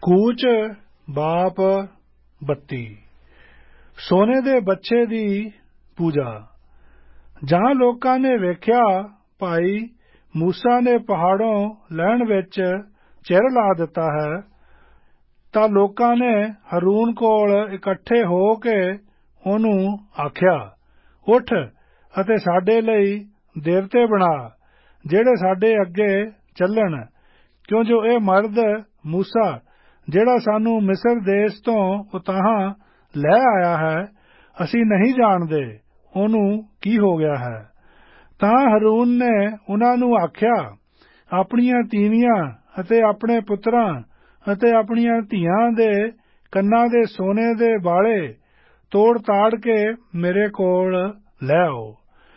ਕੂਚ ਬਾਪ ਬੱਤੀ। ਸੋਨੇ ਦੇ ਬੱਚੇ ਦੀ ਪੂਜਾ। ਜਾਂ ਲੋਕਾਂ ਨੇ ਵੇਖਿਆ ਭਾਈ ਮੂਸਾ ਨੇ ਪਹਾੜੋਂ ਲੈਣ ਵਿੱਚ ਚਿਰ ਲਾ ਦਿੱਤਾ ਹੈ, ਤਾਂ ਲੋਕਾਂ ਨੇ ਹरून ਕੋਲ ਇਕੱਠੇ ਹੋ ਕੇ ਉਹਨੂੰ ਆਖਿਆ, ਉੱਠ ਅਤੇ ਸਾਡੇ ਲਈ ਦੇਵਤੇ ਬਣਾ ਜਿਹੜੇ ਸਾਡੇ ਅੱਗੇ ਚੱਲਣ, ਕਿਉਂ ਜੋ ਇਹ ਮਰਦ ਮੂਸਾ ਜਿਹੜਾ ਸਾਨੂੰ ਮਿਸਰ ਦੇਸ਼ ਤੋਂ ਉਤਾਹਾਂ ਲੈ ਆਇਆ ਹੈ, ਅਸੀਂ ਨਹੀਂ ਜਾਣਦੇ ਉਹਨੂੰ ਕੀ ਹੋ ਗਿਆ ਹੈ। ਤਾਂ ਹरून ਨੇ ਉਹਨਾਂ ਨੂੰ ਆਖਿਆ, ਆਪਣੀਆਂ ਤੀਵੀਆਂ ਅਤੇ ਆਪਣੇ ਪੁੱਤਰਾਂ ਅਤੇ ਆਪਣੀਆਂ ਧੀਆਂ ਦੇ ਕੰਨਾਂ ਦੇ ਸੋਨੇ ਦੇ ਬਾਲੇ ਤੋੜ ਤਾੜ ਕੇ ਮੇਰੇ ਕੋਲ ਲੈ ਆਓ।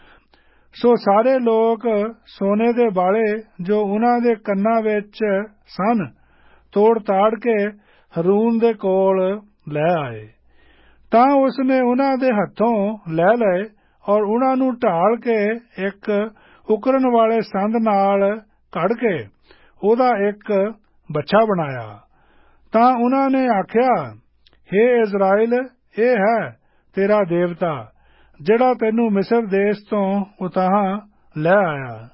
ਸੋ ਸਾਰੇ ਲੋਕ ਸੋਨੇ ਦੇ ਬਾਲੇ ਜੋ ਉਹਨਾਂ ਦੇ ਕੰਨਾਂ ਵਿੱਚ ਸਨ ਤੋੜ ਤਾੜ ਕੇ ਹरून ਦੇ ਕੋਲ ਲੈ ਆਏ। ਤਾਂ ਉਸਨੇ ਉਹਨਾਂ ਦੇ ਹੱਥੋਂ ਲੈ ਲਏ ਔਰ ਉਹਨਾਂ ਨੂੰ ਢਾਲ ਕੇ ਇੱਕ ਉਕਰਨ ਵਾਲੇ ਸੰਦ ਨਾਲ ਘੜ ਕੇ ਉਹਦਾ ਇੱਕ ਬੱਚਾ ਬਣਾਇਆ। ਤਾਂ ਉਹਨਾਂ ਨੇ ਆਖਿਆ, ਹੇ ਇਜ਼ਰਾਈਲ, ਇਹ ਹੈ ਤੇਰਾ ਦੇਵਤਾ ਜਿਹੜਾ ਤੈਨੂੰ ਮਿਸਰ ਦੇਸ਼ ਤੋਂ ਉਤਾਹਾਂ ਲੈ ਆਇਆ।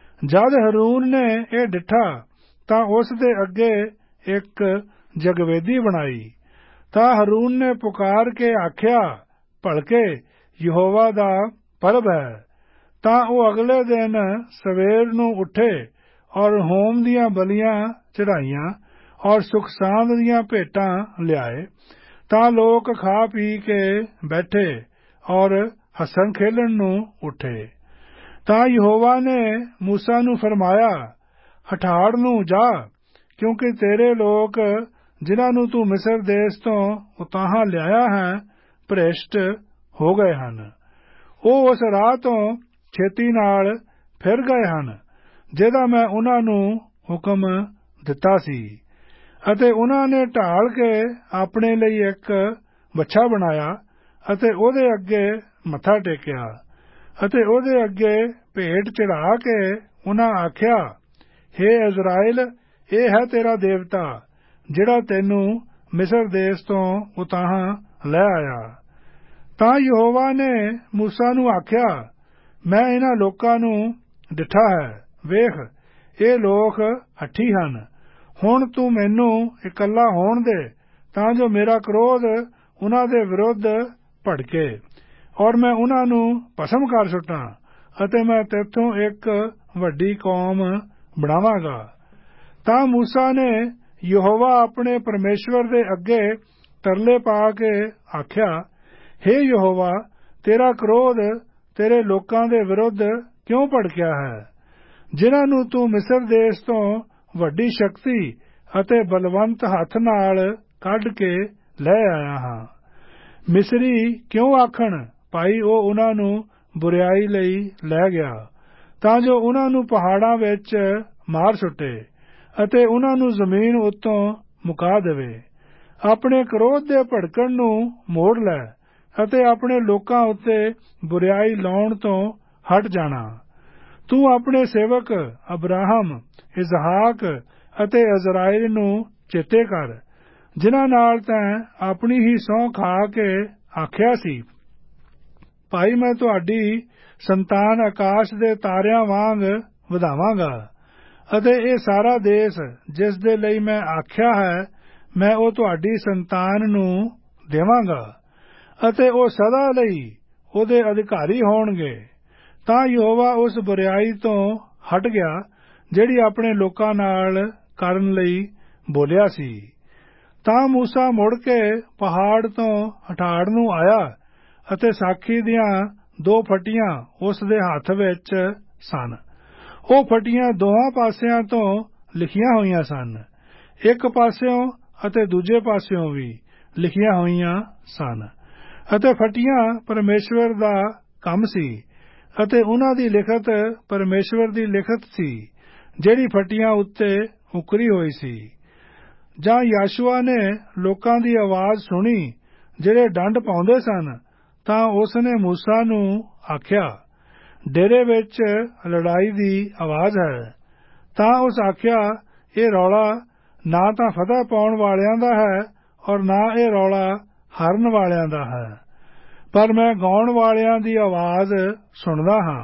ਜਦ ਹरून ਨੇ ਇਹ ਡਿੱਠਾ ਤਾਂ ਉਸ ਦੇ ਅੱਗੇ ਇੱਕ ਜਗਵੇਦੀ ਬਣਾਈ। ਤਾਂ ਹरून ਨੇ ਪੁਕਾਰ ਕੇ ਆਖਿਆ, ਭਲਕੇ ਯਹੋਵਾ ਦਾ ਪਰਬ ਹੈ। ਤਾਂ ਉਹ ਅਗਲੇ ਦਿਨ ਸਵੇਰ ਨੂੰ ਉੱਠੇ ਔਰ ਹੋਮ ਦੀਆਂ ਬਲੀਆਂ ਚੜ੍ਹਾਈਆਂ ਔਰ ਸੁਖ ਸਾਂਦ ਦੀਆਂ ਭੇਟਾਂ ਲਿਆਏ। ਤਾਂ ਲੋਕ ਖਾ ਪੀ ਕੇ ਬੈਠੇ ਔਰ ਹੱਸਣ ਖੇਲਣ ਨੂੰ ਉੱਠੇ। ਤਾਂ ਯਹੋਵਾ ਨੇ ਮੂਸਾ ਨੂੰ ਫਰਮਾਇਆ, ਹਠਾੜ ਨੂੰ ਜਾ, ਕਿਉਂਕਿ ਤੇਰੇ ਲੋਕ ਜਿਨ੍ਹਾਂ ਨੂੰ ਤੂੰ ਮਿਸਰ ਦੇਸ਼ ਤੋਂ ਉਤਾਹਾਂ ਲਿਆਇਆ ਹੈ ਭ੍ਰਿਸ਼ਟ ਹੋ ਗਏ ਹਨ। ਉਹ ਉਸ ਰਾਹ ਤੋਂ ਛੇਤੀ ਨਾਲ ਫਿਰ ਗਏ ਹਨ ਜਿਹਦਾ ਮੈਂ ਉਹਨਾਂ ਨੂੰ ਹੁਕਮ ਦਿੱਤਾ ਸੀ। ਅਤੇ ਉਹਨਾਂ ਨੇ ਢਾਲ ਕੇ ਆਪਣੇ ਲਈ ਇੱਕ ਬੱਚਾ ਬਣਾਇਆ ਅਤੇ ਉਹਦੇ ਅੱਗੇ ਮੱਥਾ ਟੇਕਿਆ ਅਤੇ ਉਹਦੇ ਅੱਗੇ ਭੇਟ ਚੜ੍ਹਾ ਕੇ ਉਹਨਾਂ ਆਖਿਆ, ਹੇ ਇਜ਼ਰਾਈਲ, ਇਹ ਹੈ ਤੇਰਾ ਦੇਵਤਾ ਜਿਹੜਾ ਤੈਨੂੰ ਮਿਸਰ ਦੇਸ਼ ਤੋਂ ਉਤਾਹਾਂ ਲੈ ਆਇਆ। ਤਾਂ ਯਹੋਵਾ ਨੇ ਮੂਸਾ ਨੂੰ ਆਖਿਆ, ਮੈਂ ਇਹਨਾਂ ਲੋਕਾਂ ਨੂੰ ਡਿੱਠਾ ਹੈ, ਵੇਖ ਇਹ ਲੋਕ ਹੱਠੀ ਹਨ। ਹੁਣ ਤੂੰ ਮੈਨੂੰ ਇਕੱਲਾ ਹੋਣ ਦੇ ਤਾਂ ਜੋ ਮੇਰਾ ਕ੍ਰੋਧ ਉਹਨਾਂ ਦੇ ਵਿਰੁੱਧ ਭੜਕੇ ਔਰ ਮੈਂ ਉਹਨਾਂ ਨੂੰ ਭਸਮ ਕਰ ਸੁੱਟਾਂ ਅਤੇ ਮੈਂ ਤੇਥੋਂ ਇੱਕ ਵੱਡੀ ਕੌਮ ਬਣਾਵਾਂਗਾ। ਤਾਂ ਮੂਸਾ ਨੇ ਯਹੋਵਾ ਆਪਣੇ ਪਰਮੇਸ਼ਵਰ ਦੇ ਅੱਗੇ ਤਰਲੇ ਪਾ ਕੇ ਆਖਿਆ, ਹੇ ਯਹੋਵਾ, ਤੇਰਾ ਕ੍ਰੋਧ ਤੇਰੇ ਲੋਕਾਂ ਦੇ ਵਿਰੁੱਧ ਕਿਉਂ ਭੜਕਿਆ ਹੈ, ਜਿਨ੍ਹਾਂ ਨੂੰ ਤੂੰ ਮਿਸਰ ਦੇਸ਼ ਤੋਂ ਵੱਡੀ ਸ਼ਕਤੀ ਅਤੇ ਬਲਵੰਤ ਹੱਥ ਨਾਲ ਕੱਢ ਕੇ ਲੈ ਆਇਆ ਹਾਂ। ਮਿਸਰੀ ਕਿਉਂ ਆਖਣ, ਭਾਈ ਉਹ ਉਹਨਾਂ ਨੂੰ ਬੁਰਿਆਈ ਲਈ ਲੈ ਗਿਆ, ਤਾਂ ਜੋ ਉਹਨਾਂ ਨੂੰ ਪਹਾੜਾਂ ਵਿੱਚ ਮਾਰ ਸੁੱਟੇ ਅਤੇ ਉਹਨਾਂ ਨੂੰ ਜ਼ਮੀਨ ਉੱਤੋਂ ਮੁਕਾ ਦੇਵੇ। ਆਪਣੇ ਕ੍ਰੋਧ ਦੇ ਭੜਕਣ ਨੂੰ ਮੋੜ ਲੈ ਅਤੇ ਆਪਣੇ ਲੋਕਾਂ ਉੱਤੇ ਬੁਰਿਆਈ ਲਾਉਣ ਤੋਂ ਹਟ ਜਾਣਾ। ਤੂੰ ਆਪਣੇ ਸੇਵਕ ਅਬਰਾਹਮ, ਇਸਹਾਕ ਅਤੇ ਇਜ਼ਰਾਈਲ ਨੂੰ ਚੇਤੇ ਕਰ, ਜਿਨ੍ਹਾਂ ਨਾਲ ਤੈਂ ਆਪਣੀ ਹੀ ਸਹੁੰ ਖਾ ਕੇ ਆਖਿਆ ਸੀ, ਭਾਈ ਮੈਂ ਤੁਹਾਡੀ ਸੰਤਾਨ ਆਕਾਸ਼ ਦੇ ਤਾਰਿਆਂ ਵਾਂਗ ਵਧਾਵਾਂਗਾ ਅਤੇ ਇਹ ਸਾਰਾ ਦੇਸ਼ ਜਿਸ ਦੇ ਲਈ ਮੈਂ ਆਖਿਆ ਹੈ ਮੈਂ ਉਹ ਤੁਹਾਡੀ ਸੰਤਾਨ ਨੂੰ ਦੇਵਾਂਗਾ ਅਤੇ ਉਹ ਸਦਾ ਲਈ ਉਹਦੇ ਅਧਿਕਾਰੀ ਹੋਣਗੇ। ਤਾਂ ਯਹੋਵਾ ਉਸ ਬੁਰਿਆਈ ਤੋਂ ਹਟ ਗਿਆ ਜਿਹੜੀ ਆਪਣੇ ਲੋਕਾਂ ਨਾਲ ਕਰਨ ਲਈ ਬੋਲਿਆ ਸੀ। ਤਾਂ ਮੂਸਾ ਮੁੜ ਕੇ ਪਹਾੜ ਤੋਂ ਹਠਾੜ ਨੂੰ ਆਇਆ ਅਤੇ ਸਾਖੀ ਦੀਆਂ 2 ਫੱਟੀਆਂ ਉਸ ਦੇ ਹੱਥ ਵਿੱਚ ਸਨ। ਉਹ ਫੱਟੀਆਂ ਦੋਹਾਂ ਪਾਸਿਆਂ ਤੋਂ ਲਿਖੀਆਂ ਹੋਈਆਂ ਸਨ, ਇੱਕ ਪਾਸਿਓਂ ਅਤੇ ਦੂਜੇ ਪਾਸਿਓਂ ਵੀ ਲਿਖੀਆਂ ਹੋਈਆਂ ਸਨ। ਅਤੇ ਫੱਟੀਆਂ ਪਰਮੇਸ਼ਵਰ ਦਾ ਕੰਮ ਸੀ ਅਤੇ ਉਹਨਾਂ ਦੀ ਲਿਖਤ ਪਰਮੇਸ਼ਵਰ ਦੀ ਲਿਖਤ ਸੀ ਜਿਹੜੀ ਫੱਟੀਆਂ ਉੱਤੇ ਉਕਰੀ ਹੋਈ ਸੀ। ਜਾਂ ਯਾਸ਼ੂਆ ਨੇ ਲੋਕਾਂ ਦੀ ਆਵਾਜ਼ ਸੁਣੀ ਜਿਹੜੇ ਡੰਡ ਪਾਉਂਦੇ ਸਨ, ਤਾਂ ਉਸਨੇ ਮੂਸਾ ਨੂੰ ਆਖਿਆ, ਡੇਰੇ ਵਿੱਚ ਲੜਾਈ ਦੀ ਆਵਾਜ਼ ਹੈ। ਤਾਂ ਉਸ ਆਖਿਆ, ਇਹ ਰੌਲਾ ਨਾ ਤਾਂ ਫਤਿਹ ਪਾਉਣ ਵਾਲਿਆਂ ਦਾ ਹੈ ਔਰ ਨਾ ਇਹ ਰੌਲਾ ਹਰਨ ਵਾਲਿਆਂ ਦਾ ਹੈ, ਪਰ ਮੈਂ ਗਾਉਣ ਵਾਲਿਆਂ ਦੀ ਆਵਾਜ਼ ਸੁਣਦਾ ਹਾਂ।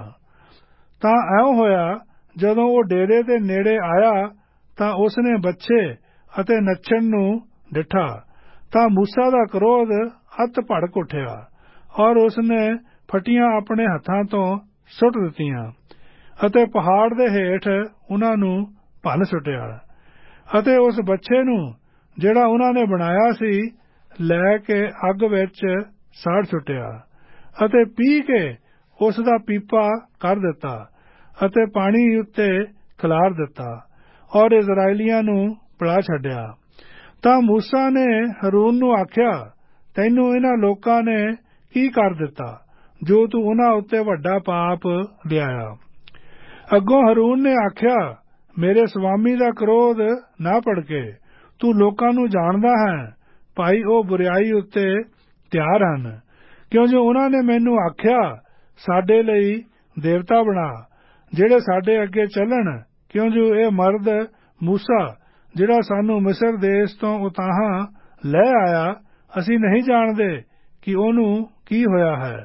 ਤਾਂ ਇਉਂ ਹੋਇਆ, ਜਦੋਂ ਉਹ ਡੇਰੇ ਦੇ ਨੇੜੇ ਆਇਆ ਤਾਂ ਉਸਨੇ ਬੱਚੇ ਅਤੇ ਨੱਚਣ ਨੂੰ ਡਿੱਠਾ ਤਾਂ ਮੂਸਾ ਦਾ ਕ੍ਰੋਧ ਅਤ ਭੜਕ ਉੱਠਿਆ ਔਰ ਉਸਨੇ ਫਟੀਆਂ ਆਪਣੇ ਹੱਥਾਂ ਤੋਂ ਸੁੱਟ ਦਿੱਤੀਆਂ ਅਤੇ ਪਹਾੜ ਦੇ ਹੇਠ ਉਹਨਾਂ ਨੂੰ ਭੰਨ ਸੁੱਟਿਆ ਅਤੇ ਉਸ ਬੱਚੇ ਨੂੰ ਜਿਹੜਾ ਉਹਨਾਂ ਨੇ ਬਣਾਇਆ ਸੀ ਲੈ ਕੇ ਅੱਗ ਵਿੱਚ ਸਾੜ ਸੁੱਟਿਆ ਅਤੇ ਪੀਹ ਕੇ ਉਸ ਦਾ ਪੀਪਾ ਕਰ ਦਿੱਤਾ ਅਤੇ ਪਾਣੀ ਉੱਤੇ ਖਿਲਾਰ ਦਿੱਤਾ ਔਰ ਇਜ਼ਰਾਈਲੀਆਂ ਨੂੰ ਪਿਲਾ ਛੱਡਿਆ। ਤਾਂ ਮੂਸਾ ਨੇ ਹरून ਨੂੰ ਆਖਿਆ, ਤੈਨੂੰ ਇਹਨਾਂ ਲੋਕਾਂ ਨੇ ਕੀ ਕਰ ਦਿੱਤਾ ਜੋ ਤੂੰ ਉਹਨਾਂ ਉੱਤੇ ਵੱਡਾ ਪਾਪ ਲਿਆਇਆ। ਅੱਗੋਂ ਹरून ਨੇ ਆਖਿਆ, ਮੇਰੇ ਸਵਾਮੀ ਦਾ ਕ੍ਰੋਧ ਨਾ ਭੜਕੇ, ਤੂੰ ਲੋਕਾਂ ਨੂੰ ਜਾਣਦਾ ਹੈ ਭਾਈ ਉਹ ਬੁਰਿਆਈ ਉੱਤੇ ਤਿਆਰ ਹਨ, ਕਿਉਂ ਜੋ ਉਹਨਾਂ ਨੇ ਮੈਨੂੰ ਆਖਿਆ ਸਾਡੇ ਲਈ ਦੇਵਤਾ ਬਣਾ ਜਿਹੜੇ ਸਾਡੇ ਅੱਗੇ ਚੱਲਣ, ਕਿਉਂ ਜੋ ਇਹ ਮਰਦ ਮੂਸਾ ਜਿਹੜਾ ਸਾਨੂੰ ਮਿਸਰ ਦੇਸ਼ ਤੋਂ ਉਤਾਹਾਂ ਲੈ ਆਇਆ, ਅਸੀਂ ਨਹੀਂ ਜਾਣਦੇ ਕਿ ਉਹਨੂੰ ਕੀ ਹੋਇਆ ਹੈ।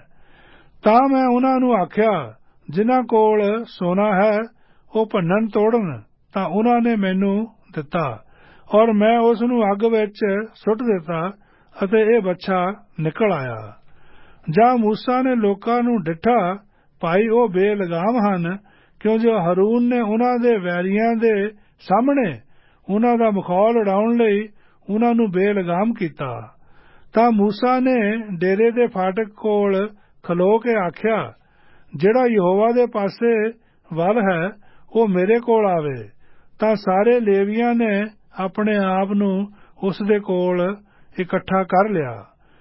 ਤਾਂ ਮੈਂ ਉਹਨਾਂ ਨੂੰ ਆਖਿਆ, ਜਿਨ੍ਹਾਂ ਕੋਲ ਸੋਨਾ ਹੈ ਉਹ ਭੰਨਣ ਤੋੜਨ, ਤਾਂ ਉਹਨਾਂ ਨੇ ਮੈਨੂੰ ਦਿੱਤਾ ਔਰ ਮੈਂ ਉਸ ਨੂੰ ਅੱਗ ਵਿੱਚ ਸੁੱਟ ਦਿੱਤਾ ਅਤੇ ਇਹ ਬੱਚਾ ਨਿਕਲ ਆਇਆ। ਜਾਂ ਮੂਸਾ ਨੇ ਲੋਕਾਂ ਨੂੰ ਡਿੱਠਾ ਭਾਈ ਉਹ ਬੇਲਗਾਮ ਹਨ, ਕਿਉਂ ਜੋ ਹरून ਨੇ ਉਹਨਾਂ ਦੇ ਵੈਰੀਆਂ ਦੇ ਸਾਹਮਣੇ ਉਹਨਾਂ ਦਾ ਮਖੌਲ ਉਡਾਉਣ ਲਈ ਉਹਨਾਂ ਨੂੰ ਬੇਲਗਾਮ ਕੀਤਾ। ਤਾਂ ਮੂਸਾ ਨੇ ਡੇਰੇ ਦੇ ਫਾਟਕ ਕੋਲ ਖਲੋ ਕੇ ਆਖਿਆ, ਜਿਹੜਾ ਯਹੋਵਾ ਦੇ ਪਾਸੇ ਵੱਲ ਹੈ ਉਹ ਮੇਰੇ ਕੋਲ ਆਵੇ। ਤਾਂ ਸਾਰੇ ਲੇਵੀਆਂ ਨੇ ਆਪਣੇ ਆਪ ਨੂੰ ਉਸ ਦੇ ਕੋਲ ਇਕੱਠਾ ਕਰ ਲਿਆ।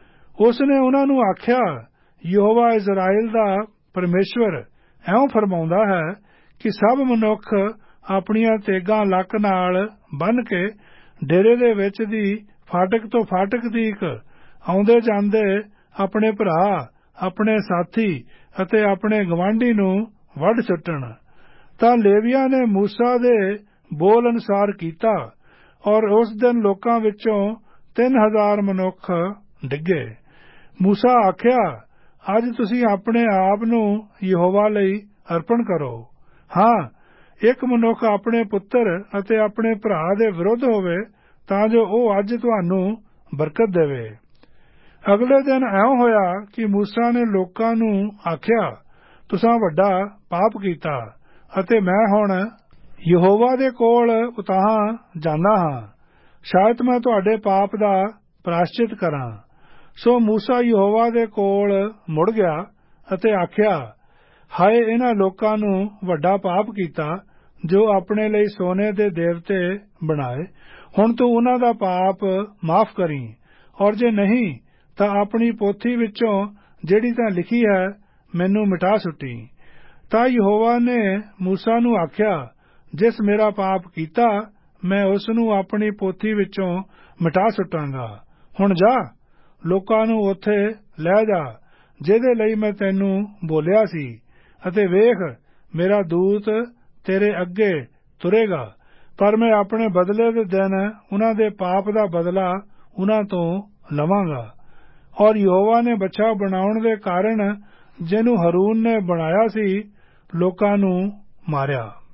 ਉਸ ਨੇ ਉਹਨਾਂ ਨੂੰ ਆਖਿਆ, ਯਹੋਵਾ ਇਜ਼ਰਾਈਲ ਦਾ ਪਰਮੇਸ਼ਵਰ ਇਉਂ ਫਰਮਾਉਂਦਾ ਹੈ ਕਿ ਸਭ ਮਨੁੱਖ ਆਪਣੀਆਂ ਤੇਗਾਂ ਲੱਕ ਨਾਲ ਬੰਨ੍ਹ ਕੇ ਡੇਰੇ ਦੇ ਵਿੱਚ ਦੀ ਫਾਟਕ ਤੋਂ ਫਾਟਕ ਤੀਕ ਆਉਂਦੇ ਜਾਂਦੇ ਆਪਣੇ ਭਰਾ, ਆਪਣੇ ਸਾਥੀ ਅਤੇ ਆਪਣੇ ਗਵਾਂਢੀ ਨੂੰ ਵੱਢ ਸੁੱਟਣ। ਤਾਂ ਲੇਵੀਆਂ ਨੇ ਮੂਸਾ ਦੇ ਬੋਲ ਅਨੁਸਾਰ ਕੀਤਾ ਔਰ ਉਸ ਦਿਨ ਲੋਕਾਂ ਵਿੱਚੋਂ 3000 ਮਨੁੱਖ ਡਿੱਗੇ। ਮੂਸਾ ਆਖਿਆ, ਅੱਜ ਤੁਸੀਂ ਆਪਣੇ ਆਪ ਨੂੰ ਯਹੋਵਾ ਲਈ ਅਰਪਣ ਕਰੋ। ਹਾਂ, ਇੱਕ ਮਨੁੱਖ ਆਪਣੇ ਪੁੱਤਰ ਅਤੇ ਆਪਣੇ ਭਰਾ ਦੇ ਵਿਰੁੱਧ ਹੋਵੇ ਤਾਂ ਜੋ ਉਹ ਅੱਜ ਤੁਹਾਨੂੰ ਬਰਕਤ ਦੇਵੇ। ਅਗਲੇ ਦਿਨ ਇਉਂ ਹੋਇਆ ਕਿ ਮੂਸਾ ਨੇ ਲੋਕਾਂ ਨੂੰ ਆਖਿਆ, ਤੁਸਾਂ ਵੱਡਾ ਪਾਪ ਕੀਤਾ ਅਤੇ ਮੈਂ ਹੁਣ ਯਹੋਵਾ ਦੇ ਕੋਲ ਉਤਾਹਾਂ ਜਾਂਦਾ ਹਾਂ, ਸ਼ਾਇਦ ਮੈਂ ਤੁਹਾਡੇ ਪਾਪ ਦਾ ਪ੍ਰਾਸ਼ਚਿਤ ਕਰਾਂ। ਸੋ ਮੂਸਾ ਯਹੋਵਾ ਦੇ ਕੋਲ ਮੁੜ ਗਿਆ ਅਤੇ ਆਖਿਆ, ਹਾਏ ਇਹਨਾਂ ਲੋਕਾਂ ਨੂੰ ਵੱਡਾ ਪਾਪ ਕੀਤਾ ਜੋ ਆਪਣੇ ਲਈ ਸੋਨੇ ਦੇ ਦੇਵਤੇ ਬਣਾਏ। ਹੁਣ ਤੂੰ ਉਹਨਾਂ ਦਾ ਪਾਪ ਮਾਫ ਕਰੀਂ ਔਰ ਜੇ ਨਹੀਂ ਤਾਂ ਆਪਣੀ ਪੋਥੀ ਵਿੱਚੋਂ ਜਿਹੜੀ ਤਾਂ ਲਿਖੀ ਹੈ ਮੈਨੂੰ ਮਿਟਾ ਸੁੱਟੀ। ਤਾਂ ਯਹੋਵਾ ਨੇ ਮੂਸਾ ਨੂੰ ਆਖਿਆ, ਜਿਸ ਮੇਰਾ ਪਾਪ ਕੀਤਾ ਮੈਂ ਉਸ ਨੂੰ ਆਪਣੀ ਪੋਥੀ ਵਿੱਚੋਂ ਮਿਟਾ ਸੁੱਟਾਂਗਾ। ਹੁਣ ਜਾ, ਲੋਕਾਂ ਨੂੰ ਉੱਥੇ ਲੈ ਜਾ ਜਿਹਦੇ ਲਈ ਮੈਂ ਤੈਨੂੰ ਬੋਲਿਆ ਸੀ, ਅਤੇ ਵੇਖ ਮੇਰਾ ਦੂਤ ਤੇਰੇ ਅੱਗੇ ਤੁਰੇਗਾ, ਪਰ ਮੈਂ ਆਪਣੇ ਬਦਲੇ ਦੇ ਦਿਨ ਉਹਨਾਂ ਦੇ ਪਾਪ ਦਾ ਬਦਲਾ ਉਹਨਾਂ ਤੋਂ ਲਵਾਂਗਾ। ਔਰ ਯਹੋਵਾ ਨੇ ਬੱਚਾ ਬਣਾਉਣ ਦੇ ਕਾਰਨ ਜਿਹਨੂੰ ਹरून ਨੇ ਬਣਾਇਆ ਸੀ ਲੋਕਾਂ ਨੂੰ ਮਾਰਿਆ।